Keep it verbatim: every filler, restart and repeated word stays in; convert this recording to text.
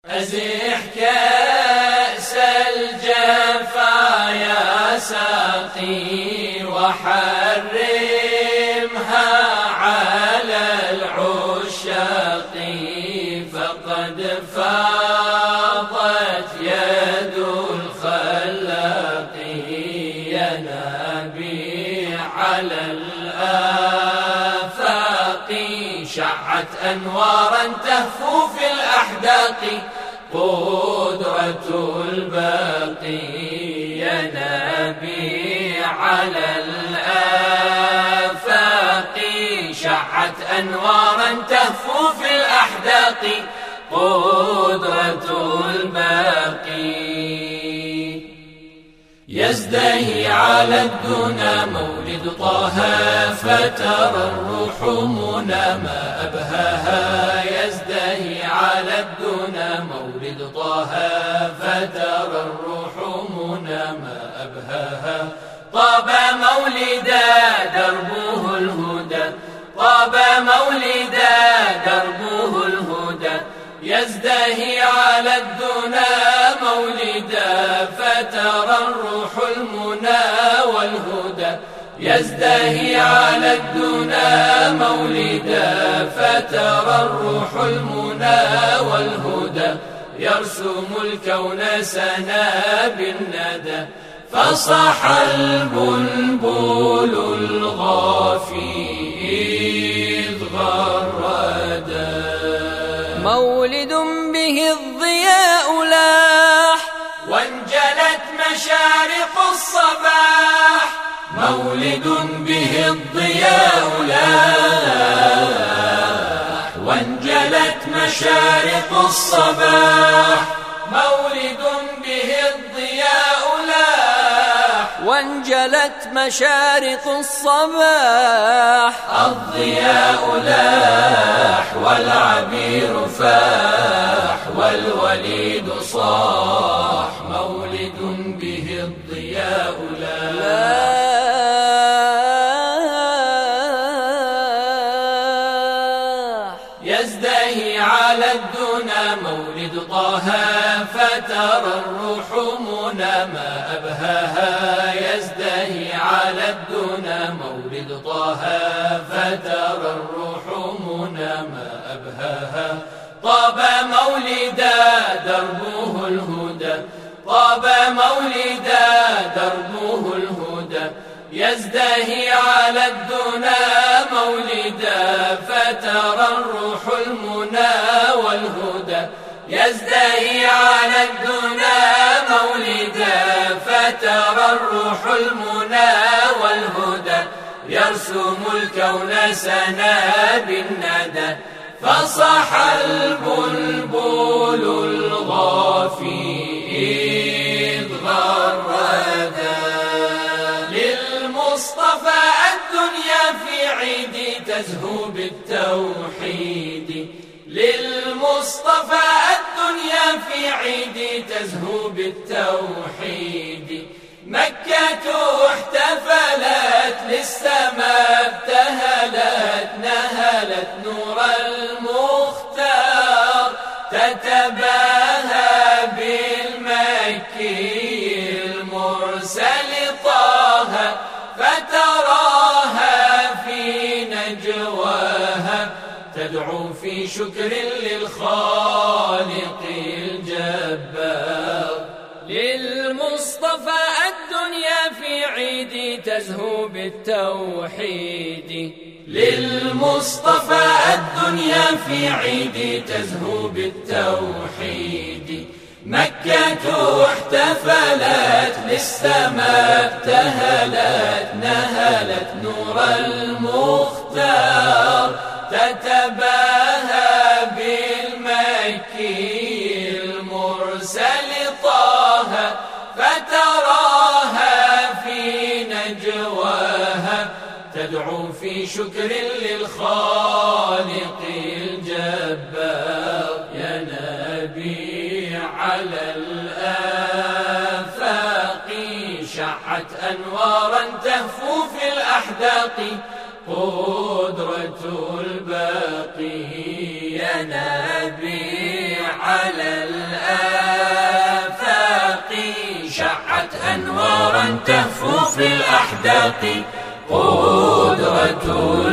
أزح كأس الجفا يا ساقي وحرمها على العشاق، فقد فاضت يد الخلاق ينابيع على الآفاق، شعت أنوارا تهفو في الأحداق، قدرة الباقي ينابيع على الآفاق، شعت أنوارا تهفو في الأحداق، قدرة الباقي. يزدهي على الدنا مولد طه، فترى الروح منى ما أبهاها. يزدهي على الدنا مولد طه، فترى الروح منى ما أبهاها. طاب مولدا دربه الهدى، طاب مولدا دربه الهدى. يزدهي على الدنا مولدا، فترى الروح المنى والهدى. يزدهي على الدنا مولدا، فترى الروح المنى والهدى. يرسم الكون سنا بالندى، فصح البلبل الغافي إذ غردا. مولد به الضياء لاح، وانجلت مشارق الصباح. مولد به الضياء لاح، وانجلت مشارق الصباح. مولد به الضياء لاح، وانجلت مشارق الصباح. الضياء لاح والعبير فاح، والوليد صاح. مولد به الضياء لاح. يزدهي على الدنا مولد طه، فترى الروح منى ما أبهاها. يزدهي على الدنا مولد طه، فترى الروح منى ما أبهاها. طاب مولدا دربه الهدى، طاب مولدا دربه الهدى. يزدهي على الدنا مولدا، فترى الروح المنى والهدى. يزدهي على الدنا مولدا، فترى الروح المنى والهدى. يرسم الكون سنا بالندى، فصح البلبل الغافي إذ غردا. للمصطفى الدنيا في عيد تزهو بالتوحيد. للمصطفى الدنيا في عيد تزهو بالتوحيد. مكة احتفلت للسماء ابتهلت، نهلت نور المختار. تتباهى بالمكي المرسل طه، فتراها في نجواها تدعو في شكر للخالق الجبار. للمصطفى الدنيا في عيد تزهو بالتوحيد. للمصطفى الدنيا في عيد تزهو بالتوحيد. مكة احتفلت للسماء ابتهلت، نهلت نور المختار. تتباهى بالمكي المرسل طه، فتراها في نجواها تدعو في شكر للخالق الجبار. يا نبي على الآفاق، شعت أنوارا تهفو في الأحداق. قدرة الباقي يا نبي على الأحداق قدرة